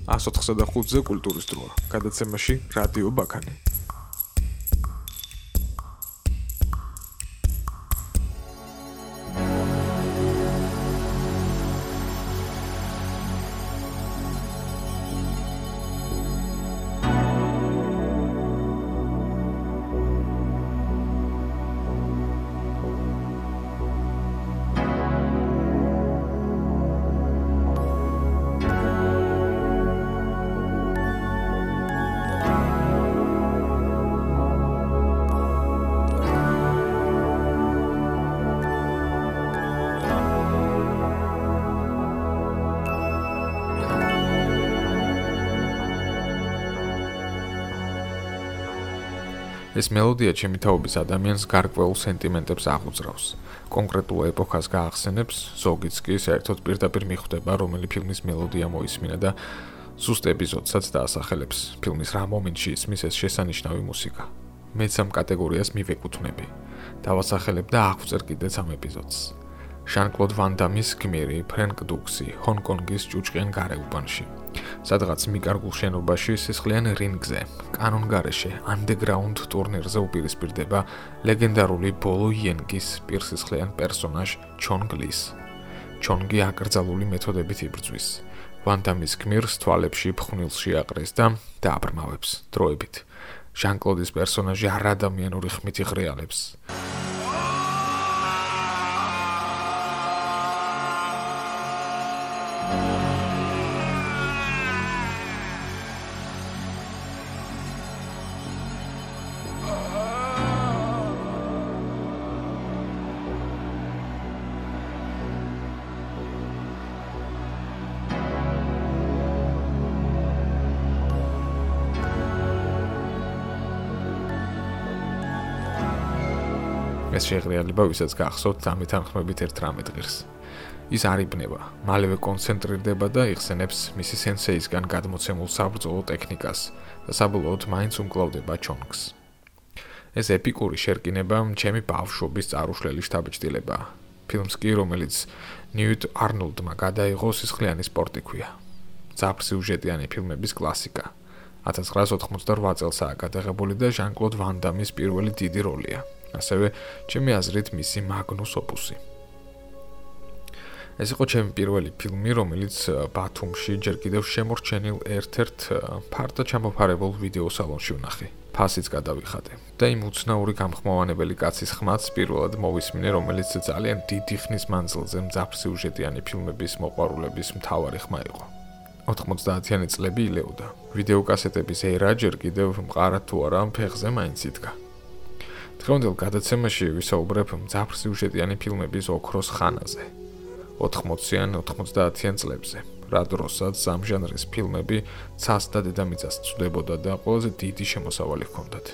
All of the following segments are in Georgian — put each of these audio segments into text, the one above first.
104-ზე კულტურის დროა. გადაცემაში რადიო ბაქანი. ეს მელოდია ჩემი თაობის ადამიანს გარკვეულ სენტიმენტებს აღუძრავს. კონკრეტულ ეპოქას გაახსენებს, ზოგიც კი საერთოდ პირდაპირ მიხვდება, რომელი ფილმის მელოდია მოისმინა და ზუსტ ეპიზოდსაც დაასახელებს. ფილმის რა მომენტში ისმის ეს შესანიშნავი მუსიკა. მეც ამ კატეგორიას მივეკუთვნები. დავასახელებ და აღვწერ კიდეც ამ ეპიზოდს. ჟან-კლოდ ვან დამის გმირი ფრენკ დუქსი ჰონკონგის ჭუჭყიან გარეუბანში. სადღაც მიკარგულ შენობაში სისხლიან რინგზე, კანონგარეშე, ანდეგრაუნდ ტურნირზე უპირისპირდება ლეგენდარული ბოლო იენგის პირსისხლიან პერსონაჟ ჩონ გლის. ჩონგი აკრძალული მეთოდებით იბრძვის. ვან დამის გმირს თვალებში ფხვნილს შეაყრეს და დააბრმავებს დროებით. ჟან-კლოდის პერსონაჟი არადამიანური ხმით იღრიალებს. ეს შეღრიალება ვისაც გახსოვთ ამით თანხმებით ერთ რამე დღეს. ის არიბნება, მალევე კონცენტრირდება და იხსენებს მისი სენსეისგან გადმოცემულ საბრძოლო ტექნიკას და საბოლოოდ მაინც უმკლავდება ჩონგს. ეს ეპიკური შერკინება ჩემი ბავშვობის წარუშლელი შთაბეჭდილებაა. ფილმს კი, რომელიც ნიუტ არნოლდმა გადაიღო სისხლიანი სპორტი ქვია. ძაფრსიუჟეტიანი ფილმების კლასიკა. 1988 წელსაა გადაღებული და ჟან-კლოდ ვან დამის პირველი დიდი როლია. ასევე ჩემი აზრით მისი მაგნუს ოპუსი. ეს იყო ჩემი პირველი ფილმი, რომელიც ბათუმში ჯერ კიდევ შემორჩენილ ერთ-ერთ ფართო ჩამოფარებულ ვიდეო სალონში ვნახე. ფასიც გადავიხადე და იმ უცნაური გამხმოვანებელი კაცის ხმაც პირველად მოვისმინე, რომელიც ძალიან დიდი ხნის მანძილზე მძაფრსიუჟეტიანი ფილმების მოყვარულების მთავარი ხმა იყო. 90-იანი წლები ილეოდა. ვიდეოკასეტების ერა ჯერ კიდევ მყარად თუ არა ფეხზე მაინც იდგა. დღევანდელ გადაცემაში ვისაუბრებ მძაფრსიუჟეტიანი ფილმების ოქროს ხანაზე. 80-იან, 90-იან წლებზე, რა დროსაც ამ ჟანრის ფილმები ცას და დედამიწას წვდებოდა და ყველაზე დიდი შემოსავალი ჰქონდათ.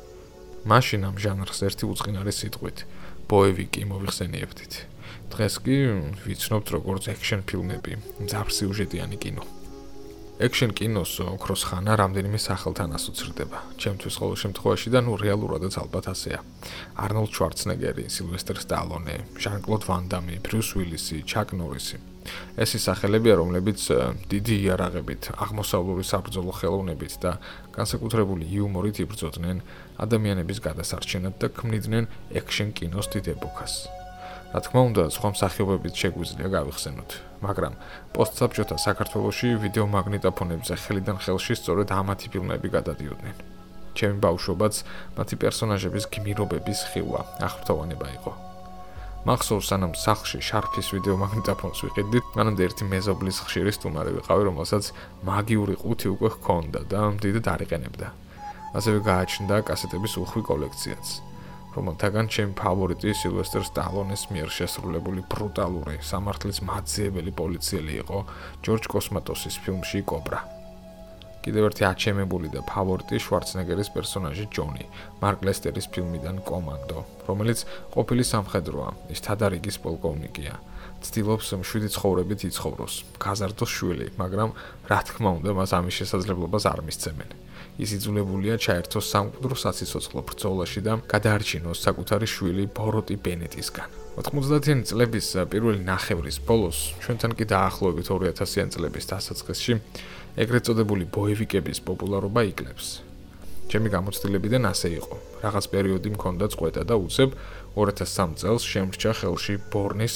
მაშინ ამ ჟანრს ერთი უწყინარი სიტყვით ბოევიკი მოვიხსენიებდით. დღეს კი ვიცნობთ როგორც ექშენ ფილმები, მძაფრსიუჟეტიანი კინო. ექშენ კინოს ოქროს ხანა რამდენიმე სახელთან ასოცირდება. ჩემთვის ყოველ შემთხვევაში და რეალურადაც ალბათ ასეა. არნოლდ შვარცნეგერი, სილვესტერ სტალონე, ჟან-კლოდ ვან დამი, ბრიუს უილისი, ჩაკ ნორისი. ეს ის სახელებია, რომლებიც დიდი იარაღებით, აღმოსავლური საბრძოლო ხელოვნებით და განსაკუთრებული იუმორით იბრძოდნენ ადამიანების გადასარჩენად და ქმნიდნენ ექშენ კინოს დიდ ეპოქას. რა თქმა უნდა, სხვა მსახიობებიც შეგვიძლია გავიხსენოთ, მაგრამ პოსტსაბჭოთა საქართველოში ვიდეომაგნიტოფონებზე ხელიდან ხელში სწორედ ამათი ფილმები გადადიოდნენ. ჩემი ბავშვობაც მათი პერსონაჟების გმირობების ხილვა, აღფრთოვანება იყო. მახსოვს, სანამ სახლში შარფის ვიდეომაგნიტოფონს ვიყიდით, მანამდე ერთი მეზობლის ხშირი სტუმარი ვიყავი, რომელსაც მაგიური ყუთი უკვე ჰქონდა და დიდად არიყენებდა. ასევე გააჩნდა კასეტების უხვი კოლექციაც. რომელთაგან ჩემი ფავორიტი სილვესტერ სტალონეს მიერ შესრულებული ბრუტალური, სამართლის მაძიებელი პოლიციელი იყო ჯორჯ კოსმატოსის ფილმში კობრა. კიდევ ერთი აჩემებული და ფავორიტი შვარცნეგერის პერსონაჟი ჯონი, მარკ ლესტერის ფილმიდან კომანდო, რომელიც ყოფილი სამხედროა, ის თადარიგის პოლკოვნიკია. ცდილობს მშვიდი ცხოვრებით იცხოვროს, გაზარდოს შვილი, მაგრამ რა თქმა უნდა მას ამის შესაძლებლობას არ მისცემენ. ის იძულებულია ჩაერთოს სამკვდრო სასიცოცხლო ბრძოლაში და გადაარჩინოს საკუთარი შვილი ბოროტი ბენეტისგან, 90-იანი წლების პირველი ნახევრის ბოლოს, ჩვენთან კი დაახლოებით 2000-იანი წლების დასაწყისში, ეგრეთ წოდებული ბოევიკების პოპულარობა იკლებს. ჩემი გამოცდილებიდან ასე იყო. რაღაც პერიოდი მქონდა წყვეტა და უცებ 2003 წელს შემრჩა ხელში ბორნის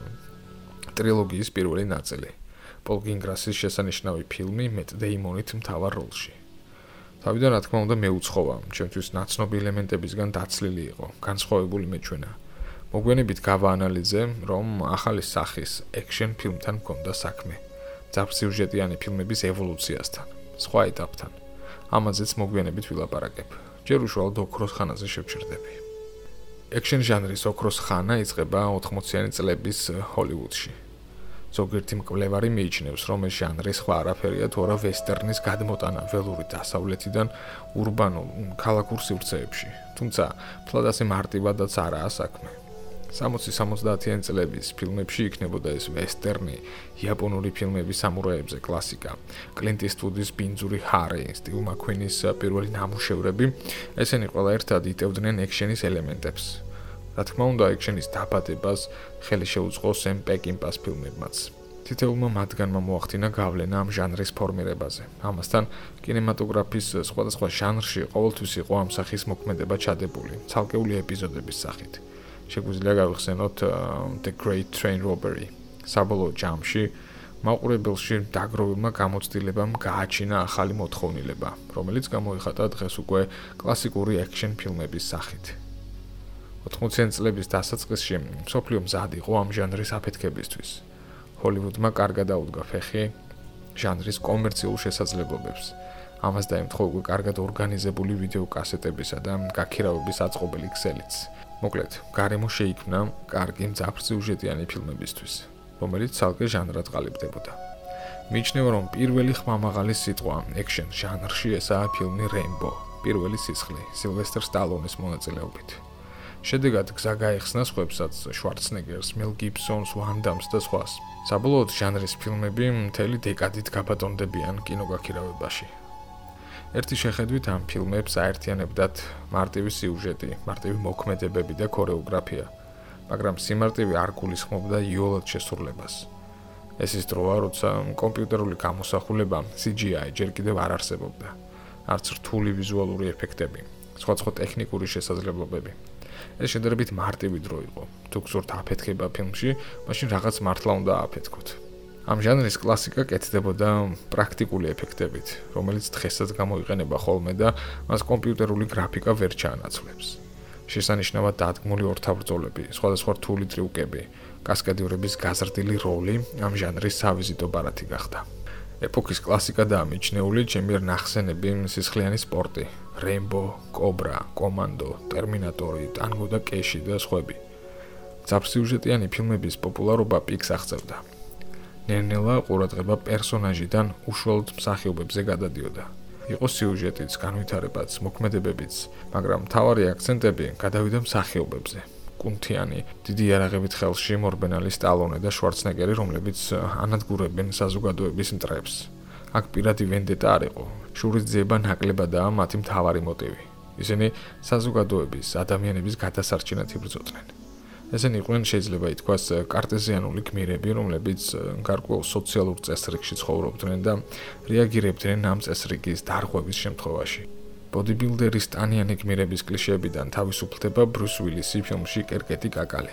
ტრილოგიის პირველი ნაწილი. პოლ გინგრასის შესანიშნავი ფილმი მეტ დეიმონით მთავარ როლში. თავიდან რა თქმა უნდა მეუცხოვა, ჩემთვის ნაცნობი ელემენტებისგან დაცლილი იყო, განსხვავებული მეჩვენა. მოგვიანებით გავაანალიზე, რომ ახალი სახის ექშენ ფილმთან მქონდა საქმე, ძაფსიუჟეტიანი ფილმების ევოლუციასთან, სხვა ეტაპთან. ამაზეც მოგვიანებით ვილაპარაკებ. ჯერ უშუალოდ ოქროს ხანაზე შევჩერდები. ექშენ ჟანრის ოქროს ხანა იწყება 80-იანი წლების ჰოლივუდში. ზოგიერთი მკვლევარი მიიჩნევს, რომ ეს ჟანრი სხვა არაფერია თუ არა ვესტერნის გადმოტანა ველური დასავლეთიდან ურბანულ ქალაქურ სივრცეებში, თუმცა მთლად ასე მარტივადაც არაა საქმე. 60-70-იანი წლების ფილმებში იქნებოდა ეს ვესტერნი, იაპონური ფილმების სამურაებზე კლასიკა, კლინტ ისტვუდის ბინძური ჰარი, სტივ მაკუინის პირველი ნამუშევრები, ესენი ყველა ერთად იტევდნენ ექშენის ელემენტებს. რა თქმა უნდა, ექშენის დაბადებას ხელი შეუწყო სემ პეკინპას ფილმებმაც. თითოეულმა მათგანმა მოახდინა გავლენა ამ ჟანრის ფორმირებაზე. ამასთან, კინემატოგრაფის სხვადასხვა ჟანრში ყოველთვის იყო ამ სახის მოქმედება ჩადებული, ცალკეული ეპიზოდების სახით. შეგვიძლია გავიხსენოთ The Great Train Robbery. საბოლოო ჯამში მაყურებელში დაგროვილმა გამოცდილებამ გააჩინა ახალი მოთხოვნილება, რომელიც გამოიხატა დღეს უკვე კლასიკური ექშენ ფილმების სახით. 80-იანი წლების დასაწყისში მსოფლიო მზად იყო ამ ჟანრის აფეთქებისთვის. ჰოლივუდმა კარგად აუდგა ფეხი ჟანრის კომერციულ შესაძლებლობებს. ამას დაემთხვა უკვე კარგად ორგანიზებული ვიდეოკასეტებისა და გაქირავების აწყობილი ქსელიც. მოკლედ, გარემო შეიქმნა კარგი მძაფრსიუჟეტიანი ფილმებისთვის, რომელიც ცალკე ჟანრად ყალიბდებოდა. მიიჩნევა, რომ პირველი ხმამაღალი სიტყვა ექშენ ჟანრში ესაა ფილმი რემბო, პირველი სისხლი, სილვესტერ სტალონის მონაწილეობით. შედეგად გზა გაეხსნა სხვებსაც, შვარცნეგერს, მელ გიბსონს, ვან დამს და სხვას. საბოლოოდ ჟანრის ფილმები მთელი დეკადით გაბატონდებიან კინოგაქირავებაში. ერთი შეხედვით ამ ფილმებს აერთიანებდათ მარტივი სიუჟეტი, მარტივი მოქმედებები და ქორეოგრაფია, მაგრამ სიმარტივე არ გულისხმობდა იოლად შესრულებას. ეს ის დროა, როცა კომპიუტერული გამოსახულება CGI ჯერ კიდევ არ არსებობდა, არც რთული ვიზუალური ეფექტები, სხვადასხვა ტექნიკური შესაძლებლობები. ეს შედარებით მარტივი დრო იყო. თუ გსურთ აფეთქება ფილმში, მაშინ რაღაც მართლა უნდა ააფეთქოთ. ამ ჟანრის კლასიკა კეთდებოდა პრაქტიკული ეფექტებით, რომელიც დღესაც გამოიყენება ხოლმე და მას კომპიუტერული გრაფიკა ვერ ჩაანაცვლებს. შესანიშნავად დადგმული ორთავბრძოლები, სხვადასხვა რთული ტრიუკები, კასკადიორების გაზრდილი როლი ამ ჟანრის სავიზიტო ბარათი გახდა. ეპოქის კლასიკადაა მიჩნეული ჩემი ნახსენები სისხლიანი სპორტი, რემბო, კობრა, კომანდო, ტერმინატორი, ტანგო და კეში და სხვები. ძაფსიუჟეტიანი ფილმების პოპულარობა პიკს აღწევდა. ნელ-ნელა ყურადღება პერსონაჟიდან უშუალოდ მსახიობებზე გადადიოდა. იყო სიუჟეტიც, განვითარებაც, მოქმედებებიც, მაგრამ მთავარი აქცენტები გადავიდა მსახიობებზე. კუნთიანი, დიდი იარაღებით ხელში მორბენალი სტალონე და შვარცნეგერი, რომლებიც ანადგურებენ საზოგადოების მტრებს. აქ პირადი ვენდეტა არ იყო. შურის ძიება ნაკლებადაა მათი მთავარი მოტივი. ისინი საზოგადოების, ადამიანების გადასარჩენად იბრძოდნენ. ესენი იყვნენ შეიძლება ითქვას კარტეზიანული გმირები, რომლებიც გარკვეულ სოციალურ წესრიგში ცხოვრობდნენ და რეაგირებდნენ ამ წესრიგის დარღვევის შემთხვევაში. ბოდიბილდერის ტანიანი გმირების კლიშეებიდან თავისუფლდება ბრუს უილისი ფილმში კერკეტი კაკალი.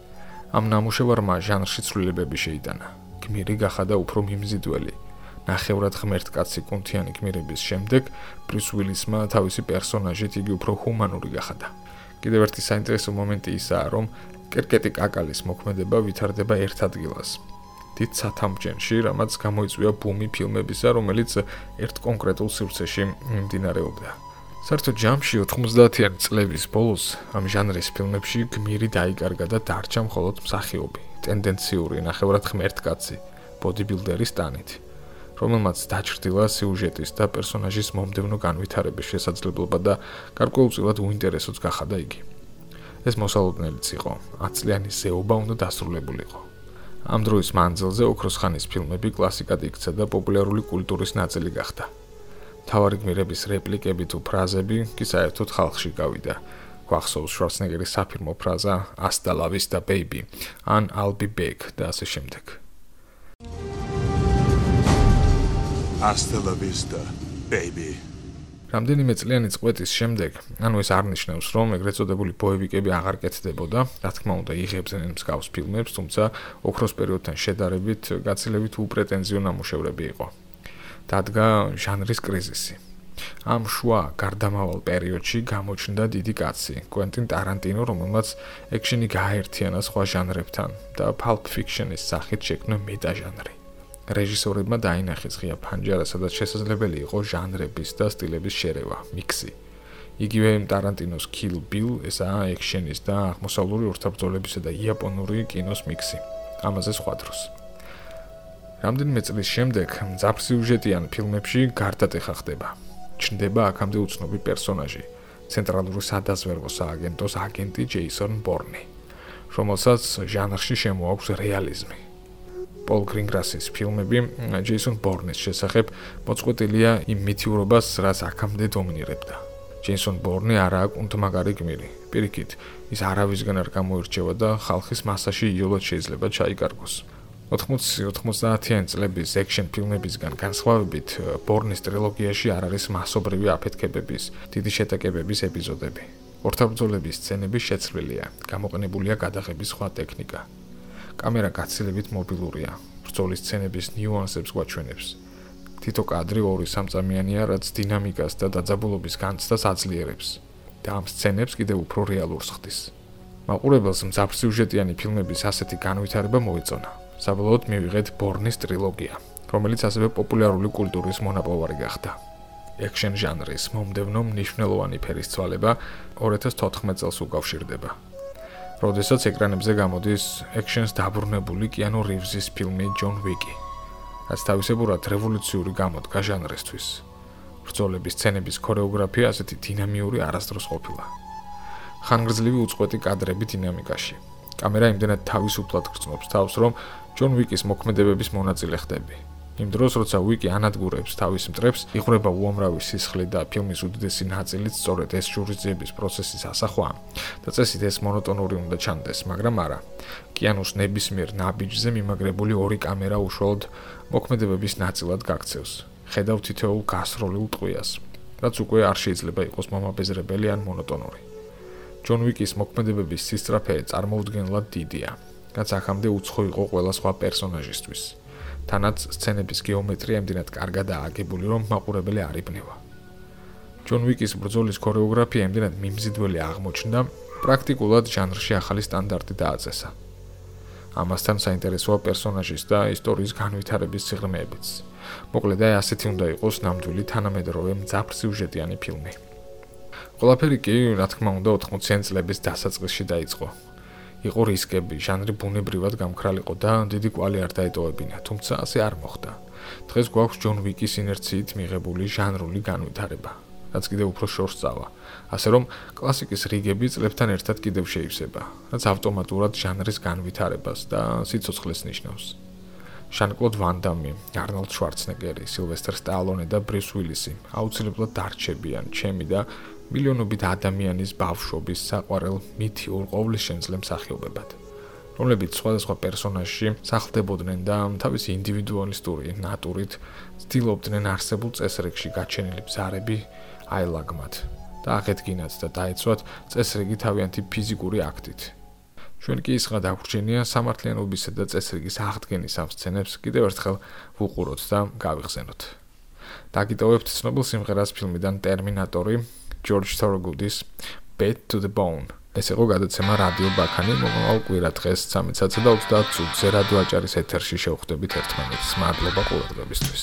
ამ ნამუშევარმა ჟანრში ცვლილებები შეიტანა. გმირი გახადა უფრო მიმზიდველი. ნახევრად ღმერთკაცი კუნთიანი გმირების შემდეგ ბრუს უილისმა თავისი პერსონაჟით იგი უფრო ჰუმანური გახადა. კიდევ ერთი საინტერესო მომენტი ისაა, რომ კერკეტი კაკალის მოქმედება ვითარდება ერთ ადგილას. დიდ სათამბჯენში, რამაც გამოიწვია ბუმი ფილმებისა, რომელიც ერთ კონკრეტულ სივრცეში მიმდინარეობდა. საერთოდ ჯამში 90-იანი წლების ბოლოს ამ ჟანრის ფილმებში გმირი დაიკარგა და დარჩა მხოლოდ მსახიობი, ტენდენციური, ნახევრად ღმერთკაცი, ბოდიბილდერის ტანით, რომელმაც დაჩრდილა სიუჟეტის და პერსონაჟის მომდევნო განვითარების შესაძლებლობა და გარკვეულწილად უინტერესოც გახადა იგი. ეს მოსალოდნელიც იყო, 10 წლიანი ზეობა უნდა დასრულებულიყო. ამ დროის მანძილზე ოქროს ხანის ფილმები კლასიკად იქცა და პოპულარული კულტურის ნაწილი გახდა. მთავარი გმირების რეპლიკები თუ ფრაზები კი საერთოდ ხალხში გავიდა. გვახსოვს შვარცენეგერის საფირმო ფრაზა Hasta la vista baby ან I'll be back და ასე შემდეგ. Hasta la vista baby. რამდენიმე წლიანი წყვეტის შემდეგ, ანუ ეს არ ნიშნავს, რომ ეგრეთ წოდებული ბოევიკები აღარ კეთდებოდა, რა თქმა უნდა, იღებდნენ მსგავს ფილმებს, თუმცა ოქროს პერიოდთან შედარებით გაცილებით უპრეტენზიო ნამუშევრები იყო. დადგა ჟანრის კრიზისი. ამ შუა გარდამავალ პერიოდში გამოჩნდა დიდი კაცი, კვენტინ ტარანტინო, რომელმაც ექშენი გააერთიანა სხვა ჟანრებთან და Pulp Fiction-ის სახით შექმნა მეტაჟანრი. რეჟისორებმა დაინახეს ღია ფანჯარა, სადაც შესაძლებელი იყო ჟანრების და სტილების შერევა, მიქსი. იგივე ტარანტინოს Kill Bill, ესაა ექშენის და აღმოსავლური ორთაბრძოლებისა და იაპონური კინოს მიქსი. ამაზე სხვა დროს. რამდენიმე წლის შემდეგ მძაფრსიუჟეტიან ფილმებში გარდატეხა ხდება. ჩნდება აქამდე უცნობი პერსონაჟი, ცენტრალური სადაზვერვო სააგენტოს აგენტი ჯეისონ ბორნი, რომელსაც ჟანრში შემოაქვს რეალიზმი. პოლ გრინგრასის ფილმები ჯეისონ ბორნის შესახებ მოწყვეტილია იმ მითიურობას, რაც აქამდე დომინირებდა. ჯეისონ ბორნი არაა კუნთმაგარი გმირი. პირიქით, ის არავისგან არ გამოირჩევა და ხალხის მასაში იოლად შეიძლება ჩაიკარგოს. 80-90-იანი წლების ექშენ ფილმებისგან განსხვავებით, ბორნის ტრილოგიაში არ არის მასობრივი აფეთქებების, დიდი შეტაკებების ეპიზოდები. ორთაბრძოლების სცენები შეცვლილია, გამოყენებულია გადაღების სხვა ტექნიკა. კამერა გაცილებით მობილურია, ბრძოლის სცენების ნიუანსებს გვაჩვენებს. თითო კადრი 2-3 წამიანია, რაც დინამიკას და დაძაბულობის განცდას აძლიერებს და ამ სცენებს კიდევ უფრო რეალურს ხდის. მაყურებელს მძაფრსიუჟეტიანი ფილმების ასეთი განვითარება მოეწონა. საბოლოოდ მივიღეთ ბორნის ტრილოგია, რომელიც ასევე პოპულარული კულტურის მონაპოვარი გახდა. ექშენ ჟანრის მომდევნო მნიშვნელოვანი ფერისცვალება 2014 წელს უკავშირდება. როდესაც ეკრანებზე გამოდის ექშენს დაბრუნებული კიანუ რივზის ფილმი ჯონ ვიკი, რაც თავისებურად რევოლუციური გამოდგა ჟანრისთვის. ბრძოლების სცენების ქორეოგრაფია ასეთი დინამიური არასდროს ყოფილა. ხანგრძლივი უწყვეტი კადრები დინამიკაში. კამერა იმდენად თავისუფლად გრძნობს თავს, რომ ჯონ ვიკის მოქმედებების მონაწილე ხდები. იმ დროს, როცა ვიკი ანადგურებს თავის მტრებს, იღვრება უამრავი სისხლი და ფილმის უდიდესი ნაწილიც სწორედ ეს შურისძიების პროცესის ასახვაა და წესით ეს მონოტონური უნდა ჩანდეს, მაგრამ არა. კიანუს ნებისმიერ ნაბიჯზე მიმაგრებული ორი კამერა უშუალოდ მოქმედებების ნაწილად გაქცევს. ხედავ თითოეულ გასროლილ ტყვიას, რაც უკვე არ შეიძლება იყოს მომაბეზრებელი ან მონოტონური. ჯონ ვიკის მოქმედებების სისწრაფე წარმოუდგენლად დიდია, რაც აქამდე უცხო იყო ყველა სხვა პერსონაჟისთვის. თანაც სცენების გეომეტრია იმდენად კარგადაა აგებული, რომ მაყურებელი არ იბნევა. ჯონ ვიკის ბრძოლის ქორეოგრაფია იმდენად მიმზიდველი აღმოჩნდა, პრაქტიკულად ჟანრში ახალი სტანდარტი დააწესა. ამასთან საინტერესოა პერსონაჟის და ისტორიის განვითარების სიღრმეებიც. მოკლედ, ასეთი უნდა იყოს ნამდვილი თანამედროვე მძაფრსიუჟეტიანი ფილმი. ყველაფერი კი, რა თქმა უნდა, 80-იან წლების დასაწყისში დაიწყო. იყო რისკები, ჟანრი ბუნებრივად გამქრალიყო და დიდი კვალი არ დაეტოვებინა, თუმცა ასე არ მოხდა. დღეს გვაქვს ჯონ ვიკის ინერციით მიღებული ჟანრული განვითარება, რაც კიდევ უფრო შორს წავა, ასე რომ კლასიკის რიგები წლებთან ერთად კიდევ შეივსება, რაც ავტომატურად ჟანრის განვითარებას და სიცოცხლეს ნიშნავს. ჟან-კლოდ ვან დამი, არნოლდ შვარცენეგერი, სილვესტერ სტალონე და ბრიუს უილისი აუცილებლად დარჩებიან ჩემი და მილიონობით ადამიანის ბავშვობის საყვარელ მითიურ ყოვლისშემძლე მსახიობებად, რომლებიც სხვადასხვა პერსონაჟში სახლდებოდნენ და თავისი ინდივიდუალისტური ნატურით ცდილობდნენ არსებულ წესრიგში გაჩენილი ბზარები აილაგმათ და აღედგინათ და დაეცვათ წესრიგი თავიანთი ფიზიკური აქტით. ჩვენ კი ისღა დაგვრჩენია სამართლიანობისა და წესრიგის აღდგენის ამ სცენებს კიდევ ერთხელ ვუყუროთ და გავიხსენოთ. დაგიტოვებთ ცნობილ სიმღერას ფილმიდან ტერმინატორი, ჯორჯ თოროგუდის Bad to the Bone. ეს იყო გადაცემა რადიო ბაქანი, მომავალ კვირა დღეს 13:30 და 30 წუთზე რადიო აჭარის ეთერში შევხვდებით ერთმანეთს. მადლობა ყურადღებისთვის.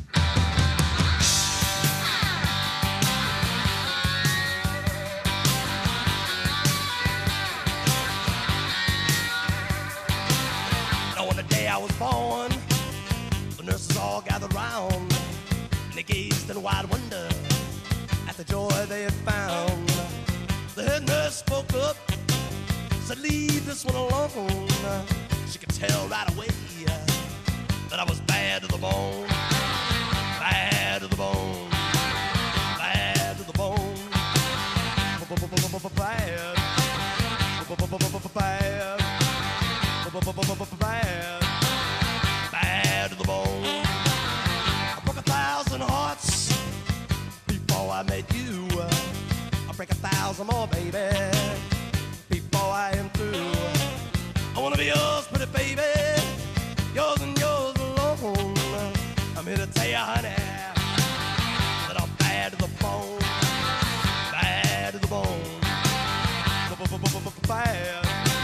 Born, the nurses all gathered round, and they gazed in wide wonder at the joy they had found. The head nurse spoke up, said, "Leave this one alone." She could tell right away that I was bad to the bone, bad to the bone, bad to the bone, bad. here to tell you, honey, that I'm bad to the bone, bad to the bone, bad,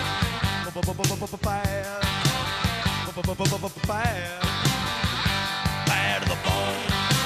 bad to the bone.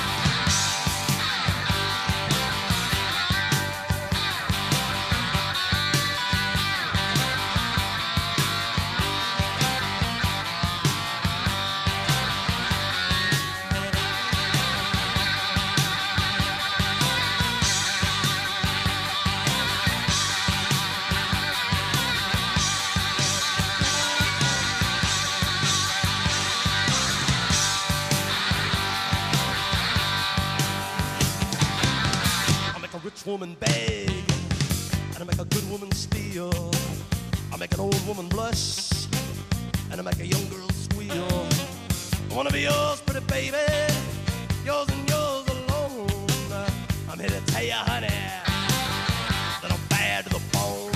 Woman beg, and I make a good woman steal. I make an old woman blush, and I make a young girl squeal. I wanna be yours, pretty baby, yours and yours alone. I'm here to tell you, honey, that I'm bad to the bone.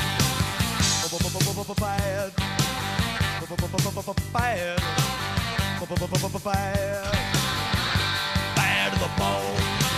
Bad, bad to the bone.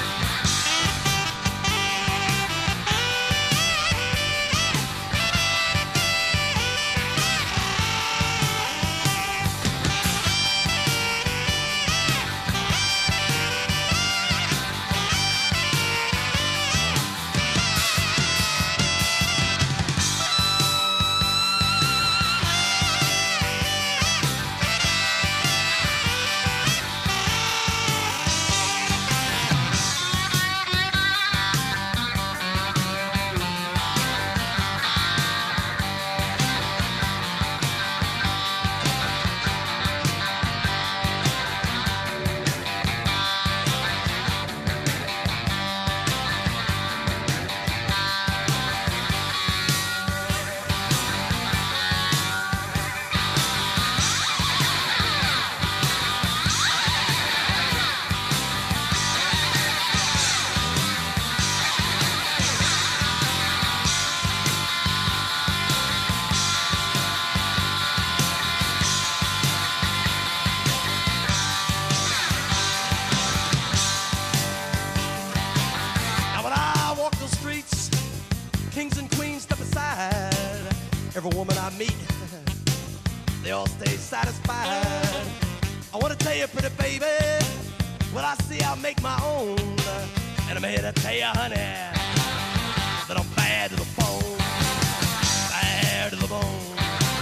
Kings and queens step aside. Every woman I meet, they all stay satisfied. I want to tell you, pretty baby, what I see I'll make my own. And I'm here to tell you, honey, that I'm bad to the bone, bad to the bone,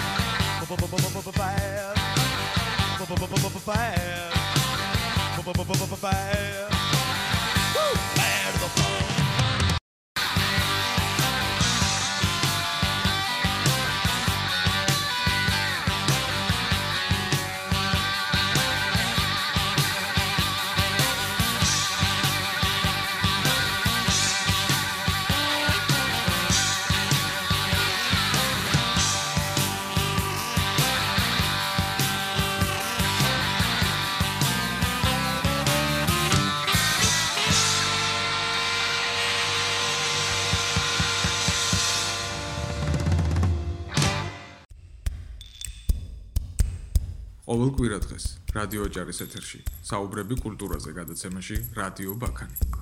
bad, bad, bad to the bone. ყოველ კვირა დღეს რადიო ოჯახის ეთერში საუბრები კულტურაზე გადაცემაში რადიო ბაქანი.